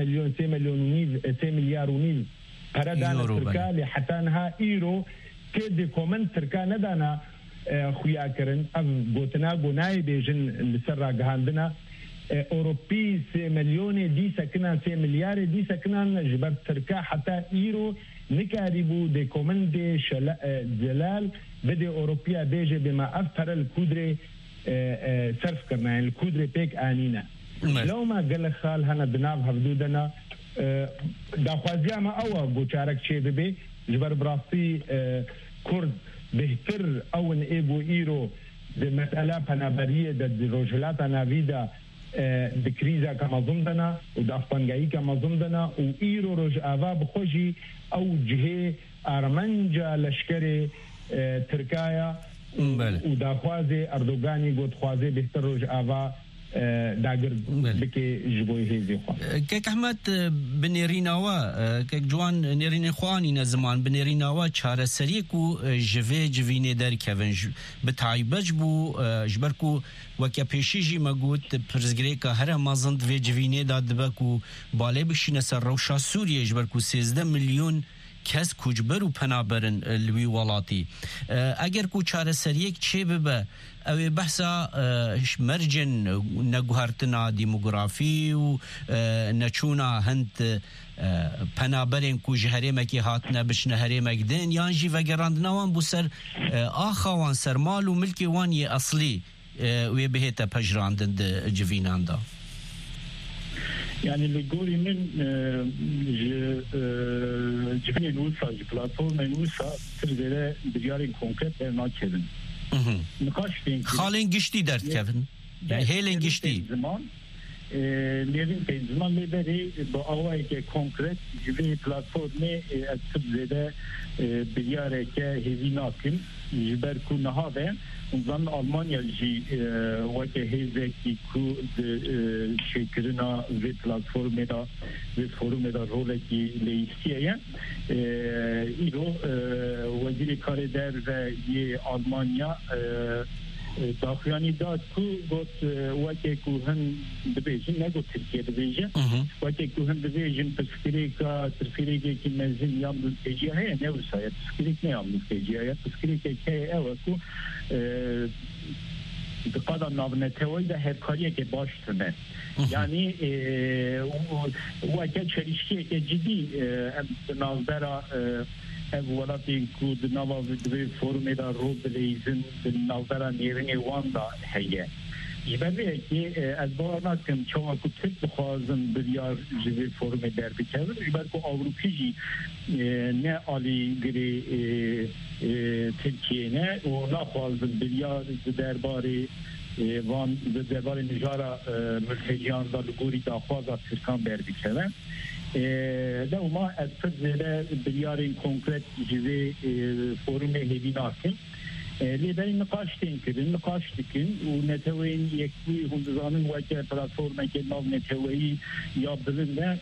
مليار ونيف قرا دانه ترکالی حتی انها ایرو که دی کومنت ترکا ندانا خویا کرن اف بوتنا گونای بیجن لسر را گهاندنا اوروبي 3 مليون دي سكنان 3 مليار دي سكنان جبر تركا حتى ايرو نكاريبو دي كومندي جلال بدي اوروبيا بيجي بما افتر الكودري صرف کرنا يعني الكودري بيك انينا لو ما قال خال هنا بناب حدودنا داخوازيا ما او بوچارك شي بي جبر براسي كرد بهتر او ايبو ايرو دي مساله پنابريه د روجلات نافيدا د کریزا کما زمدنا و د افغانګایی کما زمدنا او ایرو روج اوا بخوجي او جهه ارمنجا لشکره ترکایا و د خوازه اردوغانی گوت خوازه بهتر روج اوا داگر بکی جبوی هیزی خوا که احمد بنیریناوا که جوان نيرين خواني زمان بنيریناوا چاره سری کو جوی جوینه در کوین بتایبج بو جبرکو وکه پیشیجی مگوت پرزگری که هر مازند و جوینه داد بکو باله بشینه سر روشا سوریه جبرکو 13 ملیون کس کوجبر و پنابرن لوی ولاتی اگر کو چاره سریک چه ببه او بحثا مرجن نگوهرتنا دیموگرافی و نچونا هند پنابرن کو جهره مکی هاتنه بشنه هره مکدن یانجی وگراندنوان بو سر آخوان سر مال و ملکی وان یه اصلی و بهتا پجراندن جوینان دا يعني اللي يقولي من جبني نوسا بلاتفورم نوسا ترجع بدياري كونكريت ما كذن نقاش فين خالين قشتي درت كيفن يعني هيلين قشتي زمان نيرين في زمان لبري بأواي كونكريت جبني بلاتفورم أكتب زده بدياري كهذي ناكن جبر كون هذا ونظن ألمانيا جي وقت هذا كي كود شكرنا في بلاتفورم دا في فورم دا رول كي ليستيه إيرو وزير کار در يه ألمانيا داخلانی داد کو گوت وقتی کو هم دبیجن نگو ترکیه دبیجن وقتی کو هم دبیجن تسکیری که مزین یا ملتجیه هی نه وسایه تسکیری نه یا ملتجیه تسکیری که اوه کو دقیقا نابنتوی ده هر کاریه که باشتنه یعنی وقتی چریشکیه که جدی نازدارا ولكن كود نواب في فورم دا روب ليزن بالنظر نيرين واندا هي يبقى كي ازبارنا كم شو كنت بخازن بليار جي فورم در بكذا يبقى كو اوروبيجي نه علي غري تركيا نه ولا خازن بليار درباري وان درباري نجارا ملتجيان دا لغوري دا خوازا تركان در بكذا ده ما أتفضل بيارين كونكريت جزء فورم هذي ناكن لذا نقاش تنكر النقاش تكن ونتوين يكوي هندزانن وجه بلاتفورم كناف نتوي يابدلن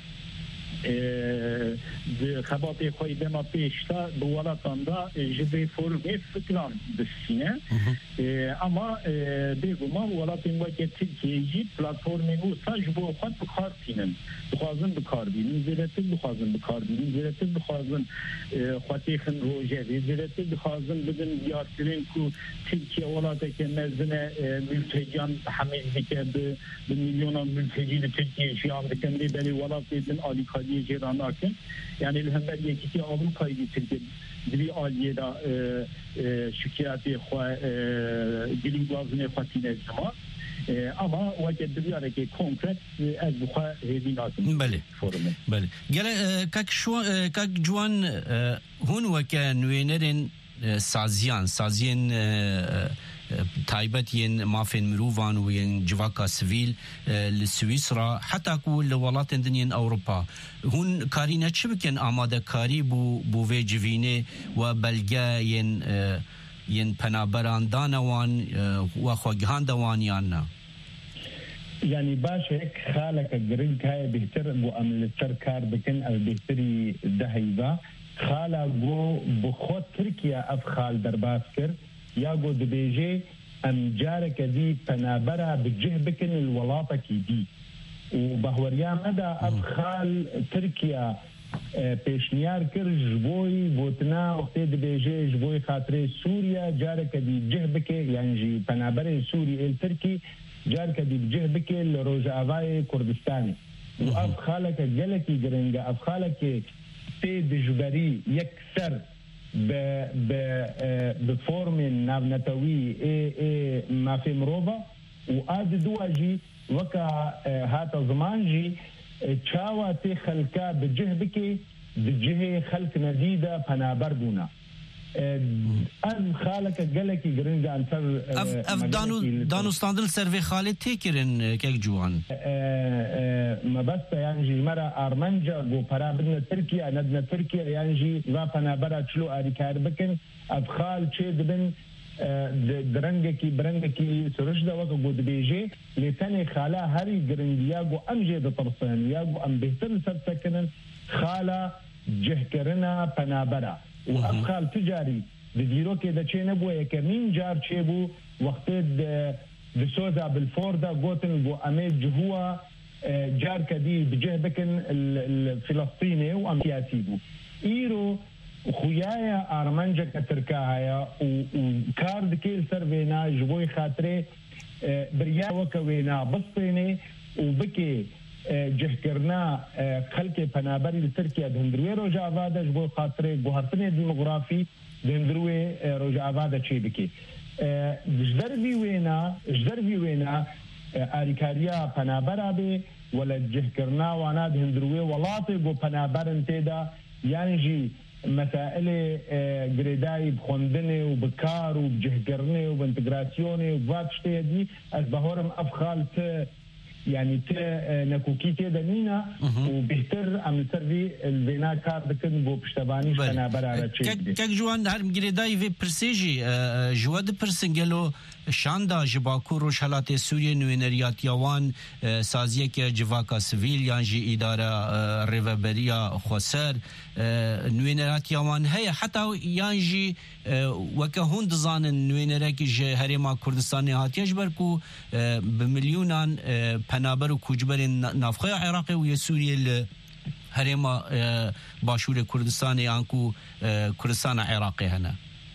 خباطی خوی دما پیشتا بولاتان دا جبه فورم فکران دستینه اما بگوما ولاتین وقت ترکیه پلاتفورم نوسا جبه خود بخار تینن بخوازن بکار بینن زیرتل بخوازن بکار بینن زیرتل بخوازن خواتی خن روژه زیرتل بخوازن بدن بیارترین که ترکیه ولاته که مزنه ملتجیان حمیز بکه به میلیون ملتجی ترکیه شیام بکن بلی ولاته دن آلیکاری جيراناكن يعني الهمبريه كي اوروبا يتركب دبي عاليه دا شكياتي خو جلين غازني فاتينه زمان اما وجد دبي كي كونكريت از بخا هيديناكن بله قال كاك جوان هون وكان وينرن سازين تایبەت یەن مافێن مرۆڤان و یەن جواکا سڤیل لە سویسرا حتا کو لە وڵاتێن دنیەن ئەوروپا هون کارینە چ بکەن ئامادەکاری بۆ vê civînê و بەلگە یەن پەنابەران دانەوان و خۆگیهان دەوان یان نا يعني باش هيك خالك جرينك هاي بهتر بو أمل السركار بكن أو بهتري دهيبا خالا جو بخوت تركيا أفخال درباسكر يا جو دبيجي أم جارك دي بنابرا بجه بكن الولاطة دي وبهوريا مدى أفخال تركيا پیشنیار کر جبوی بوتنا وقتی دبیجه جبوی خاطر سوریا جارك دي جه بك يعني جي بنابر سوري التركي جارك دي بجه بك لروجافاي كردستاني واف خالك جلكي جرنجا اف خالك تي دجبري يكسر بفورم نابنتوي اي ما في مروفا واد دواجي وكا هاتا زمانجي تشاوى تي خلقا بجه بكي بجه خلق نديدة پنابر بونا از خالك جلكي جرينجا انتر اف دانو ستاندل سيرفي خالد تيكرن كيك جوان ما بس يعني جي مرة ارمنجا جو برا بدنا تركيا ندنا تركيا يعني جي وا پنابر تشلو اريكار بكن اف خال تشي دبن درنگکی برنگکی سرشدا وقت بود بیجی لیتنی خالا هری گرنگیا گو ام جد طرفان یا گو ام بهتر سرسکنن خالا جهکرنا پنابرا و افخال تجاری بدیرو که دچه نبو یکمین جار چه بو وقت دسوزا بالفوردا گوتن گو امید جهوا جار کدی بجه بکن الفلسطيني وام سياسي بو ايرو خویایا ارمنجا کترکایا وكارد كيل سرفينا جبوي خاطري بريا وكوينا بسطيني وبكي جهكرنا خلق پنابري لتركيا دهندروي روجا آوادا جبوي خاطري بوهرتني ديموغرافي دهندروي روجا آوادا چي بكي جدر في وينا آريكاريا پنابرا بي ولا جهكرنا وانا دهندروي ولاطي بو پنابرن تيدا يعني جي مسائل جريداي بخوندنه وبكار وبجهجرنه وبانتجراسيونه وباتشتي دي از بهورم افخال يعني نكوكيتي دمينا وبهتر ام سرفي البناء كار دكن بو پشتباني شنا برا كك جوان هرم جريداي في برسيجي جواد برسنجلو شاندا جباكو روش حالات سوريا نوينريات يوان سازيه كي جواكا سيفيل يانجي اداره ريفابريا خسر نوينريات يوان هي حتى يانجي وكهون دزان نوينريك هريما كردستاني هاتيج بركو بمليونان پنابر و کوجبر نافخه عراقي و سوريا هريما باشور كردستاني انكو كردستان عراقي هنا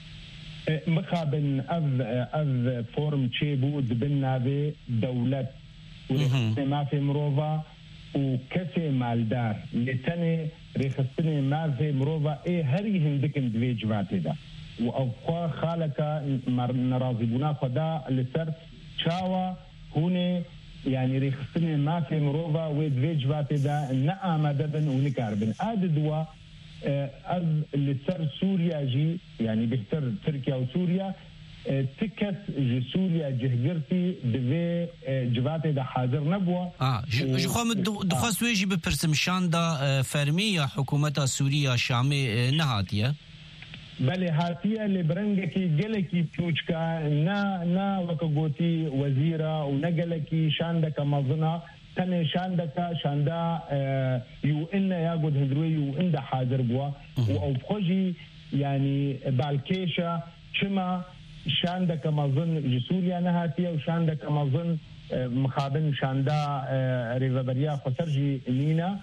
مخابن از فورم چه بود بنابه دولت ما في مروفا وكسي مالدار لتني رخصتني ما في مروفا هري هندكن دوي جواتي دا وأوقا خالكا نرازبونا خدا لسر چاوا هوني يعني رخصتني ما في مروفا ودوي جواتي دا نآمدبن ونكاربن دوا از لسر سوريا جي يعني بهتر تركيا وسوريا تكت جي سوريا جهجرتي دوي جواتي دا حاضر نبوه جو خامد دخواست ويجي بپرسمشان دا فرمية حكومة سوريا شامي نهاتية بله هاتيه لبرنگکی گلکی پوچکا نا وکگوتی وزیرا و نگلکی شاندک مظنا تنه شاندا يو ان ياخذ هدروي يو ان ده حاضر بوا او بخوجي يعني بالكيشا شما شاندا كما ظن سوريا نهاتيه وشاندا كما ظن مخابن شاندا ريفابريا خسرجي لينا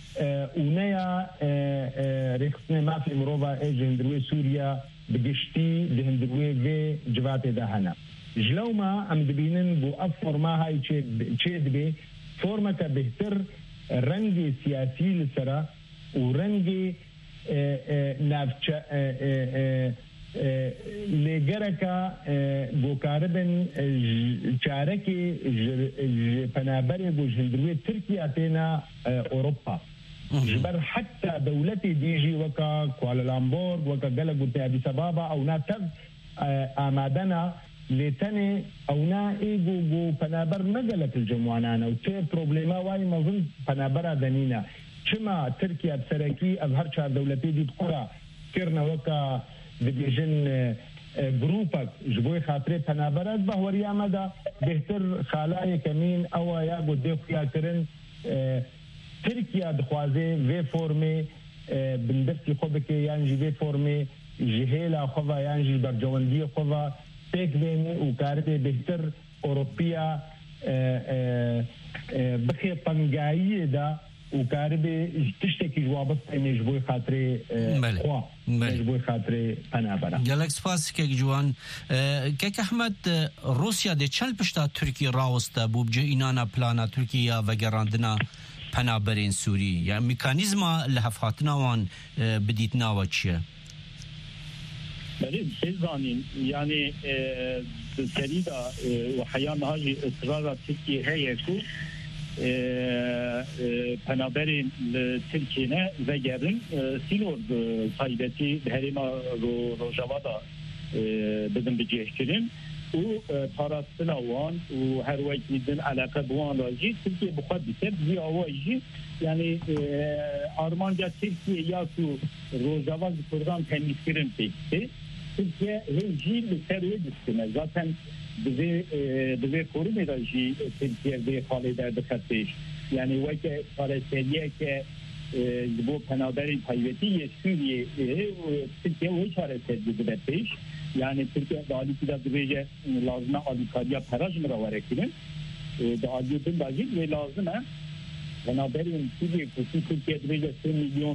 ونيا ريخصنا ما في مروفا ايج هندروي سوريا بقشتي لهندروي في جواتي دهنا جلوما ام دبينن بو افور ما هاي تشيد بي فورمك بهتر رنگي سياسي لسرا ورنگي نافچا لگرکا بوکاربن چارکی پنابری بو جندروی ترکیا تینا اوروبا جبر حتى دولتي ديجي وكا كوالالامبورغ وكا قلقو اديس ابابا او ناتب امادنا لتني او نا ايجو جو پنابر نقلت الجموانانا وتي بروبليما واي مظن پنابرا دنينا شما تركيا بسركي اظهر شار دولتي دي بقرا كرنا وكا ديجن جروپك جبوي خاطري پنابرات بهوري امدا بهتر خالای کمین او یا گودی خیا کرن ترکیا دخوازه و فرمه بندستی خوبه که یعنی و فرمه جهیلا خوبا یعنی برجواندی خوبا پیک بینی و کارده بهتر اوروپیا بخی پنگایی دا و کارده تشتکی جوابست نجبوی خاطری خوا نجبوی خاطری پنابرا گلکس پاس که جوان که احمد روسیا ده چل پشتا ترکی راوسته بوبجه اینانا پلانا ترکیه و گراندنا پنابرین سوری یعنی میکانیزما لحفاتنا وان بدیتنا و چیه؟ بله بزانین یعنی سریدا و حیان هاجی اصرار ترکیه هیه کو پنابرین ترکیه و گرن سینور تایبتی هریما روژاوادا بدن بجیه کرن و پاراستنا وان و هر وقت میدن علاقه بوان راجی ترکیه بخواد بیتر بی آوازی یعنی آرمانجا ترکیه یا تو روژاواز کردان تمیز کرن پیکتی Türkiye hevci lüteriye düştüne. Zaten bize korum edajı Türkiye'de haleder dikkateş. Yani vake paraseliye ki bu penaberin tayyveti Suriye Türkiye o çaresel dikkateş. Yani Türkiye dağlık da düzece lazım alikariya paraj mıravarekinin dağlıkın dağlık ve lazım penaberin Türkiye düzece 100 milyon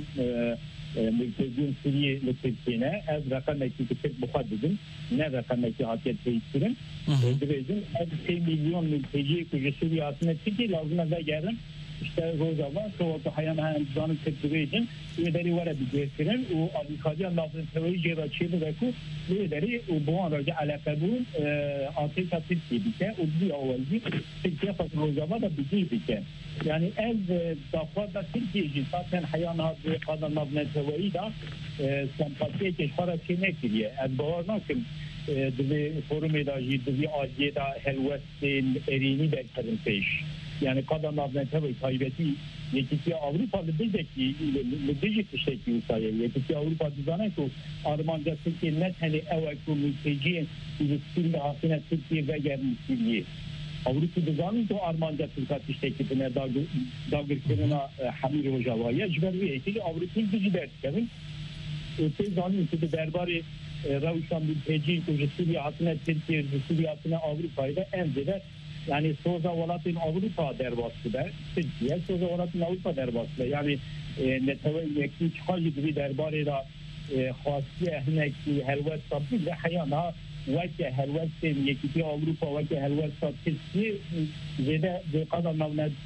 mültecin Suriye Türkiye'ne ez rakameki küçük buxadidin ne rakameki hakiyet değiştirin düzecin ez 1 milyon mülteci kuşu Suriye aslında Türkiye lazım da gelin işte Rojava soğukta hayan zanı tedbiricin üyeleri var edeceklerin o alikadiyan lazım teori ceraçıydı ve ku üyeleri bu an raca alaka bulun Afrika Türkiye bike o bir avvalci Türkiye fakat Rojava da bizi bike yani ez dafada Türkiye'ci zaten hayan hazır kadar nabne teori da sempatiye keşfara çene kiriye ez bağır nakim dizi forum edajı dizi aciye da helvestin erini derkerin peş yani kadar nabnete ve taybeti yekisi Avrupa'da diyecek diyecek işte ki usaya yekisi Avrupa düzene ki Armanca Türkiye net hani evvelki mülteci ilişkiyle hasine Türkiye ve gelmişliği Avrupa düzene ki Armanca Türkiye işte ki ne dağırkırına Hamir Hocava'ya cübelviye ki Avrupa'nın düzü dertkerin öte zanlı ki derbari Ravuşan mülteci Suriye hasine Türkiye Suriye hasine Avrupa'yı da emzeder yani Soza Valat'ın Avrupa derbası da Türkiye Soza Valat'ın Avrupa derbası da yani neteve yekli çıkar gibi derbarı da khasiye ehnek helvet sabit ve hayana vaki helvet yekli Avrupa vaki helvet Türkiye zede kadar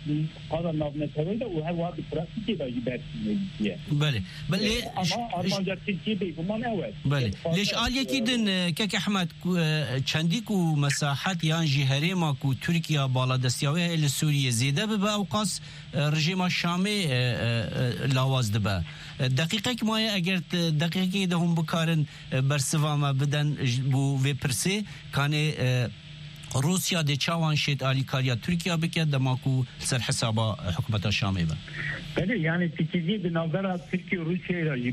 navnet teve de o her vaadi pratik da gidersin بله بله ama Armanca Türkiye değil bundan evet بله ليش قال يكيدن كك احمد چندي كو مساحات يان جهري ما كو تركيا بالا دستياوي ال سوريا زيده به اوقاس رژیم شامي لاواز دبا دقيقه ما اگر دقيقه ده هم بكارن برسوامه بدن بو و پرسي كان روسيا دي چاوان شيت اليكاريا تركيا بك دماكو سر حسابا حكومه الشامي به بله yani fikirci bir nazara Türkiye Rusya ile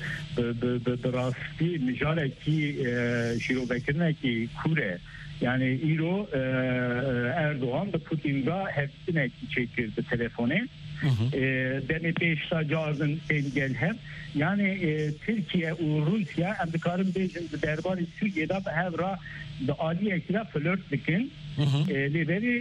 براستی مجال کی شروع بکنه کی کوره yani İro Erdoğan da Putin da hepsine çekirdi telefonu. Demi beşta cazın engel hem yani Türkiye u Rusya Amerika'nın derbarı Suriye'de hevra da Ali ekle flört dikin lideri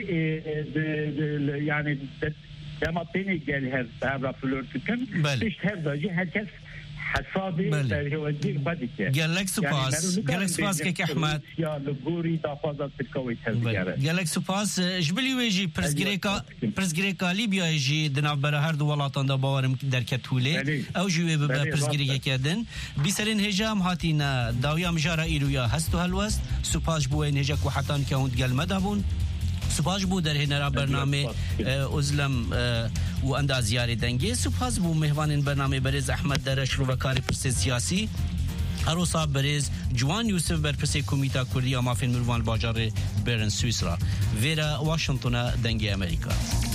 yani demateni gel hevra flört dikin işte hevzacı herkes حسابي هوجي بدك قالك سباس كيك احمد يا لغوري دافازات الكويت هالزياره قالك سباس جبلي ويجي برزغريكا ليبيا يجي دنابره هر دو ولاتان دا باورم دركتولي او جوي برزغريكا كدن بيسرين هجام هاتينا داويا مجارا ايرويا هستو هالوست سباس بوين هجك وحتان كاوند قال مدابون سپاس بو در هنرا برنامه ازلم و انداز یاری دنگی سپاس بو مهوانین برنامه برز احمد درش رو وکاری پرس سیاسی هروسا برز جوان یوسف بر پرس کمیتا کردی آمافین مروان باجار برن سویسرا ویرا واشنطن دنگی امریکا